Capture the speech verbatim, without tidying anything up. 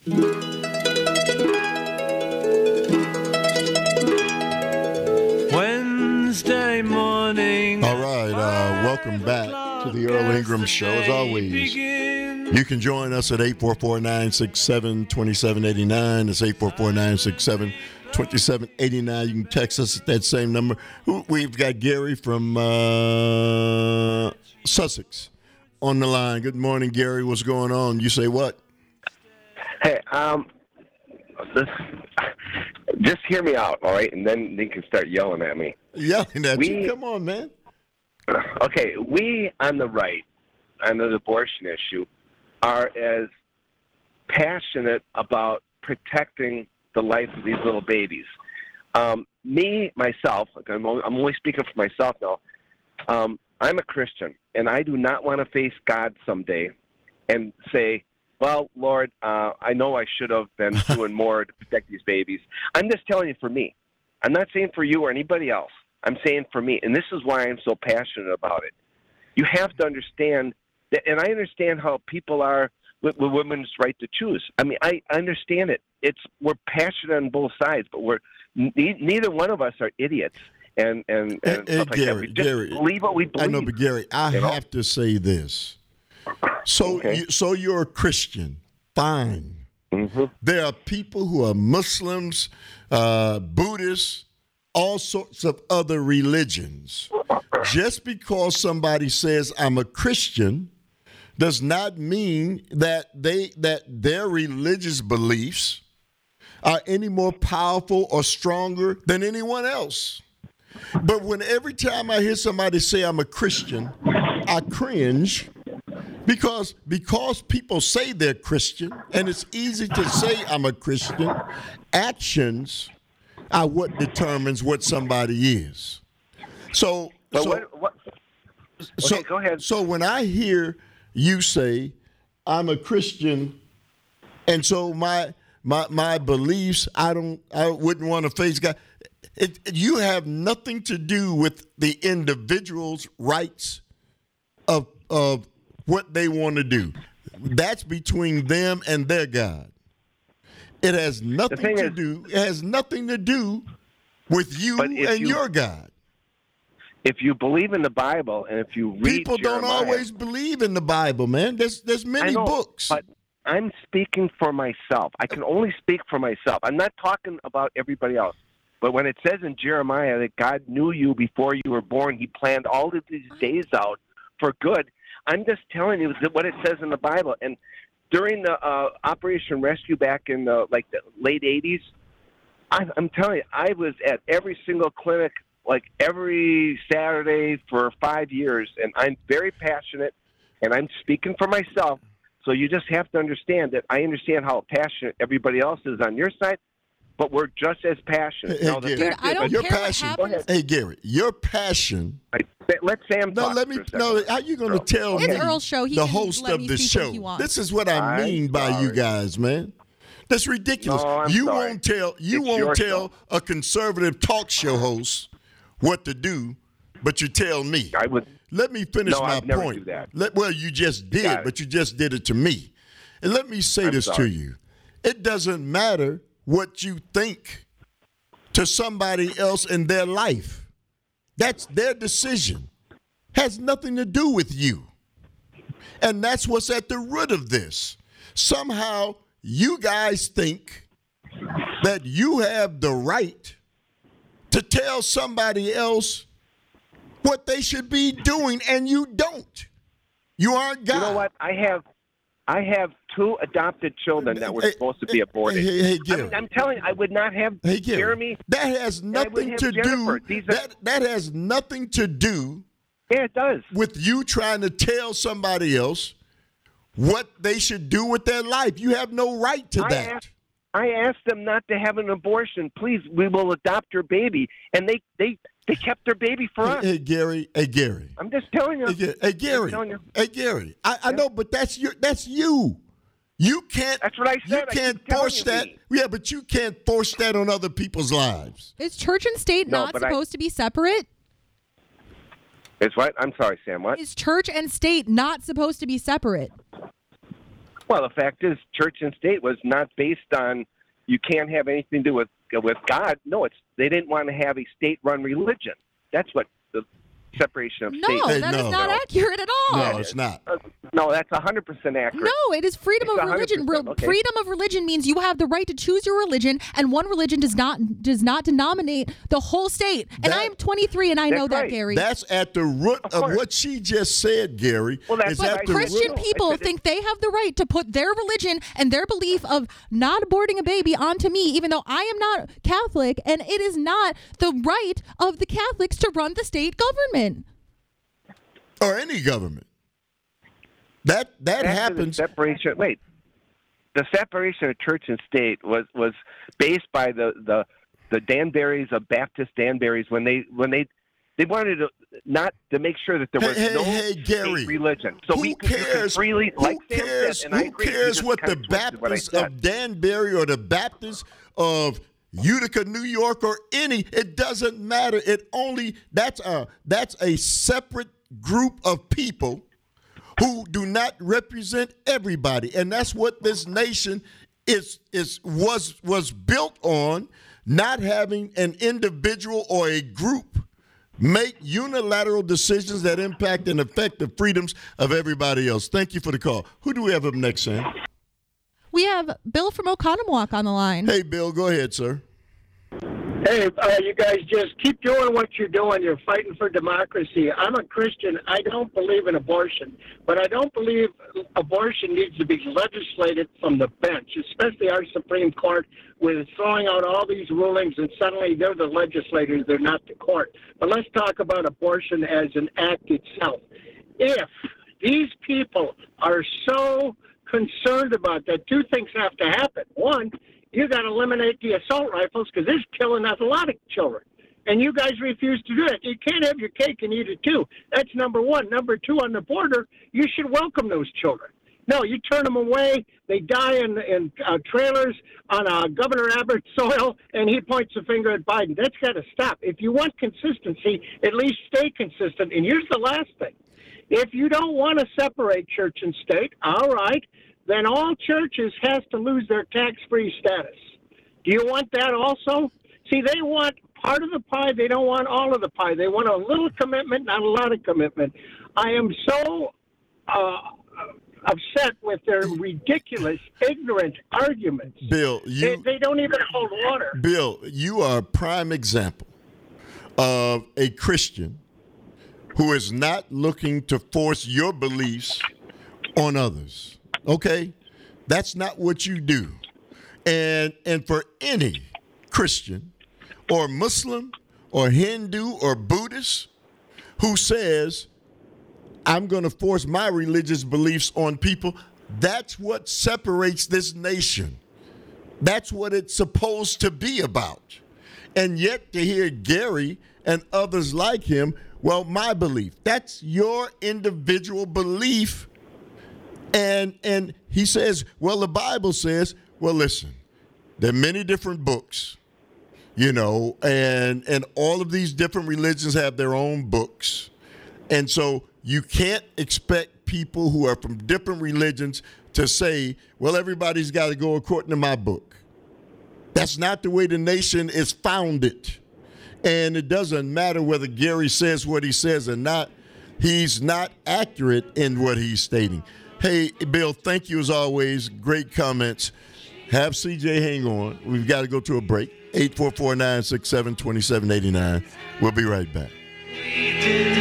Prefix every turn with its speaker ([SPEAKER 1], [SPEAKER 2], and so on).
[SPEAKER 1] Wednesday morning.
[SPEAKER 2] All right, uh, welcome back to the Earl Ingram Show. As always, you can join us at eight four four, nine six seven, two seven eight nine. It's eight four four, nine six seven, two seven eight nine. You can text us at that same number. We've got Gary from uh, Sussex on the line. Good morning, Gary. What's going on? You say what?
[SPEAKER 3] Hey, um, this, just hear me out, all right? And then you can start yelling at me.
[SPEAKER 2] Yelling at
[SPEAKER 3] we,
[SPEAKER 2] you? Come on, man.
[SPEAKER 3] Okay, we on the right, on the abortion issue, are as passionate about protecting the life of these little babies. Um, me, myself, I'm only, I'm only speaking for myself now, um, I'm a Christian, and I do not want to face God someday and say, well, Lord, uh, I know I should have been doing more to protect these babies. I'm just telling you for me. I'm not saying for you or anybody else. I'm saying for me, and this is why I'm so passionate about it. You have to understand that, and I understand how people are with, with women's right to choose. I mean, I, I understand it. It's we're passionate on both sides, but we're ne- neither one of us are idiots. And and, and
[SPEAKER 2] hey,
[SPEAKER 3] stuff like
[SPEAKER 2] Gary,
[SPEAKER 3] that. We just
[SPEAKER 2] Gary,
[SPEAKER 3] believe what we believe.
[SPEAKER 2] I know, but Gary, I
[SPEAKER 3] you know?
[SPEAKER 2] have to say this. So,
[SPEAKER 3] Okay.
[SPEAKER 2] you, so you're a Christian. Fine.
[SPEAKER 3] Mm-hmm.
[SPEAKER 2] There are people who are Muslims, uh, Buddhists, all sorts of other religions. Just because somebody says I'm a Christian does not mean that they that their religious beliefs are any more powerful or stronger than anyone else. But when every time I hear somebody say I'm a Christian, I cringe. Because because people say they're Christian, and it's easy to say I'm a Christian, actions are what determines what somebody is. So,
[SPEAKER 3] But
[SPEAKER 2] so,
[SPEAKER 3] what, what, okay,
[SPEAKER 2] so,
[SPEAKER 3] go ahead.
[SPEAKER 2] So when I hear you say I'm a Christian, and so my my my beliefs, I don't, I wouldn't want to face God. It, you have nothing to do with the individual's rights of of. what they want to do. That's between them and their God. It has nothing to
[SPEAKER 3] is,
[SPEAKER 2] do, it has nothing to do with you and
[SPEAKER 3] you,
[SPEAKER 2] your God.
[SPEAKER 3] If you believe in the Bible and if you read
[SPEAKER 2] People don't
[SPEAKER 3] Jeremiah,
[SPEAKER 2] always believe in the Bible, man. There's there's many
[SPEAKER 3] I know,
[SPEAKER 2] books.
[SPEAKER 3] But I'm speaking for myself. I can only speak for myself. I'm not talking about everybody else. But when it says in Jeremiah that God knew you before you were born, he planned all of these days out for good. I'm just telling you what it says in the Bible. And during the uh, Operation Rescue back in the like the late eighties, I'm, I'm telling you, I was at every single clinic, like every Saturday for five years, and I'm very passionate, and I'm speaking for myself. So you just have to understand that I understand how passionate everybody else is on your side, but we're just as passionate.
[SPEAKER 2] Hey,
[SPEAKER 3] now,
[SPEAKER 2] Gary,
[SPEAKER 4] Dude, I don't
[SPEAKER 2] your
[SPEAKER 4] care what
[SPEAKER 2] passion.
[SPEAKER 4] happens.
[SPEAKER 2] Hey, Gary, your passion.
[SPEAKER 3] Let Sam
[SPEAKER 2] No,
[SPEAKER 3] talk
[SPEAKER 2] let me.
[SPEAKER 3] for a second.
[SPEAKER 2] No, how you going to tell
[SPEAKER 4] It's
[SPEAKER 2] me,
[SPEAKER 4] Earl's show. He
[SPEAKER 2] the
[SPEAKER 4] can
[SPEAKER 2] host
[SPEAKER 4] let
[SPEAKER 2] of
[SPEAKER 4] me
[SPEAKER 2] the
[SPEAKER 4] speak when
[SPEAKER 2] show?
[SPEAKER 4] he wants.
[SPEAKER 2] This is what I
[SPEAKER 3] I'm
[SPEAKER 2] mean by you
[SPEAKER 3] sorry.
[SPEAKER 2] guys, man. That's ridiculous.
[SPEAKER 3] No, I'm
[SPEAKER 2] you
[SPEAKER 3] sorry.
[SPEAKER 2] won't tell. You
[SPEAKER 3] It's your
[SPEAKER 2] won't tell
[SPEAKER 3] show.
[SPEAKER 2] a conservative talk show host what to do, but you tell me.
[SPEAKER 3] I would.
[SPEAKER 2] Let me finish
[SPEAKER 3] No,
[SPEAKER 2] my
[SPEAKER 3] I'd never
[SPEAKER 2] point.
[SPEAKER 3] do that.
[SPEAKER 2] Let, well, you just did,
[SPEAKER 3] got it.
[SPEAKER 2] but you just did it to me. And let me say
[SPEAKER 3] I'm
[SPEAKER 2] this
[SPEAKER 3] sorry.
[SPEAKER 2] to you: it doesn't matter what you think to somebody else in their life. That's their decision. Has nothing to do with you. And that's what's at the root of this. Somehow you guys think that you have the right to tell somebody else what they should be doing, and you don't. You aren't God.
[SPEAKER 3] You know what? I have, I have two adopted children that were
[SPEAKER 2] Hey,
[SPEAKER 3] supposed to be aborted.
[SPEAKER 2] Hey, hey,
[SPEAKER 3] I
[SPEAKER 2] Gary.
[SPEAKER 3] mean, I'm telling you, I would not have
[SPEAKER 2] Hey, Gary,
[SPEAKER 3] Jeremy.
[SPEAKER 2] that has
[SPEAKER 3] I would
[SPEAKER 2] nothing
[SPEAKER 3] have
[SPEAKER 2] to
[SPEAKER 3] Jennifer.
[SPEAKER 2] do.
[SPEAKER 3] These are-
[SPEAKER 2] That that has nothing to do
[SPEAKER 3] Yeah, it does.
[SPEAKER 2] with you trying to tell somebody else what they should do with their life. You have no right to
[SPEAKER 3] I
[SPEAKER 2] that.
[SPEAKER 3] asked, I asked them not to have an abortion. Please, we will adopt your baby, and they they they kept their baby for
[SPEAKER 2] Hey,
[SPEAKER 3] us.
[SPEAKER 2] hey, Gary. Hey, Gary.
[SPEAKER 3] I'm just telling you.
[SPEAKER 2] Hey, Gary. Hey, Gary.
[SPEAKER 3] telling you.
[SPEAKER 2] Hey, Gary. I, I know, but that's your. That's you. You can't.
[SPEAKER 3] That's what I said.
[SPEAKER 2] You
[SPEAKER 3] I
[SPEAKER 2] can't
[SPEAKER 3] keep telling
[SPEAKER 2] force
[SPEAKER 3] you,
[SPEAKER 2] that.
[SPEAKER 3] Lee.
[SPEAKER 2] Yeah, but you can't force that on other people's lives.
[SPEAKER 4] Is church and state
[SPEAKER 3] No,
[SPEAKER 4] not
[SPEAKER 3] but I-
[SPEAKER 4] supposed to be separate?
[SPEAKER 3] It's what? I'm sorry, Sam. What?
[SPEAKER 4] Is church and state not supposed to be separate?
[SPEAKER 3] Well, the fact is, church and state was not based on you can't have anything to do with with God. No, it's they didn't want to have a state-run religion. That's what the separation of
[SPEAKER 4] No,
[SPEAKER 3] state.
[SPEAKER 2] Hey,
[SPEAKER 4] that
[SPEAKER 2] no.
[SPEAKER 4] is not accurate at all.
[SPEAKER 2] No, it's not.
[SPEAKER 3] Uh, no, that's one hundred percent accurate.
[SPEAKER 4] No, it is freedom
[SPEAKER 3] It's
[SPEAKER 4] of religion. Re-
[SPEAKER 3] one hundred percent, okay.
[SPEAKER 4] Freedom of religion means you have the right to choose your religion, and one religion does not does not denominate the whole state. And
[SPEAKER 2] That-
[SPEAKER 4] I am twenty-three, and I know
[SPEAKER 3] That's
[SPEAKER 4] that,
[SPEAKER 3] right.
[SPEAKER 4] Gary.
[SPEAKER 2] That's at the root
[SPEAKER 3] Of
[SPEAKER 2] of,
[SPEAKER 3] course.
[SPEAKER 2] what she just said, Gary.
[SPEAKER 3] Well, that's
[SPEAKER 2] It's
[SPEAKER 3] what
[SPEAKER 2] at
[SPEAKER 3] I
[SPEAKER 2] the
[SPEAKER 3] said.
[SPEAKER 4] Christian
[SPEAKER 2] root.
[SPEAKER 4] people
[SPEAKER 3] I said it-
[SPEAKER 4] think they have the right to put their religion and their belief of not aborting a baby onto me, even though I am not Catholic, and it is not the right of the Catholics to run the state government.
[SPEAKER 2] Or any government. That that
[SPEAKER 3] After the
[SPEAKER 2] happens.
[SPEAKER 3] Separation. Wait, the separation of church and state was was based by the the the Danburys of Baptist Danburys when they when they they wanted to not to make sure that there
[SPEAKER 2] Hey,
[SPEAKER 3] was
[SPEAKER 2] hey,
[SPEAKER 3] no
[SPEAKER 2] hey, Gary.
[SPEAKER 3] state religion. So
[SPEAKER 2] Who
[SPEAKER 3] we could, we could
[SPEAKER 2] cares?
[SPEAKER 3] freely,
[SPEAKER 2] who
[SPEAKER 3] like Sam
[SPEAKER 2] cares?
[SPEAKER 3] said, and I
[SPEAKER 2] who
[SPEAKER 3] agree, you
[SPEAKER 2] cares
[SPEAKER 3] just
[SPEAKER 2] what the
[SPEAKER 3] kinda twisted what I
[SPEAKER 2] Baptists
[SPEAKER 3] said.
[SPEAKER 2] of Danbury or the Baptists of Utica, New York, or any? It doesn't matter. It only that's a that's a separate group of people who do not represent everybody, and that's what this nation is is was was built on, not having an individual or a group make unilateral decisions that impact and affect the freedoms of everybody else. Thank you for the call. Who do we have up next, Sam?
[SPEAKER 4] We have Bill from Oconomowoc on the line.
[SPEAKER 2] Hey, Bill, go ahead, sir.
[SPEAKER 5] Hey, uh, you guys just keep doing what you're doing. You're fighting for democracy. I'm a Christian. I don't believe in abortion, but I don't believe abortion needs to be legislated from the bench, especially our Supreme Court, with throwing out all these rulings and suddenly they're the legislators, they're not the court. But let's talk about abortion as an act itself. If these people are so concerned about that, two things have to happen. One, you got to eliminate the assault rifles because they're killing a lot of children. And you guys refuse to do it. You can't have your cake and eat it too. That's number one. Number two, on the border, you should welcome those children. No, you turn them away. They die in, in uh, trailers on uh, Governor Abbott's soil, and he points the finger at Biden. That's got to stop. If you want consistency, at least stay consistent. And here's the last thing. If you don't want to separate church and state, all right, then all churches has to lose their tax-free status. Do you want that also? See, they want part of the pie. They don't want all of the pie. They want a little commitment, not a lot of commitment. I am so uh, upset with their ridiculous, ignorant arguments.
[SPEAKER 2] Bill, you
[SPEAKER 5] They, they don't even hold water.
[SPEAKER 2] Bill, you are a prime example of a Christian who is not looking to force your beliefs on others. Okay? That's not what you do. And and for any Christian or Muslim or Hindu or Buddhist who says, I'm going to force my religious beliefs on people, that's what separates this nation. That's what it's supposed to be about. And yet to hear Gary and others like him, well, my belief, that's your individual belief. And and he says, well, the Bible says, well, listen, there are many different books, you know, and and all of these different religions have their own books. And so you can't expect people who are from different religions to say, well, everybody's got to go according to my book. That's not the way the nation is founded. And it doesn't matter whether Gary says what he says or not. He's not accurate in what he's stating. Hey, Bill, thank you as always. Great comments. Have C J hang on. We've got to go to a break. eight four four, nine six seven, two seven eight nine. We'll be right back.
[SPEAKER 1] We did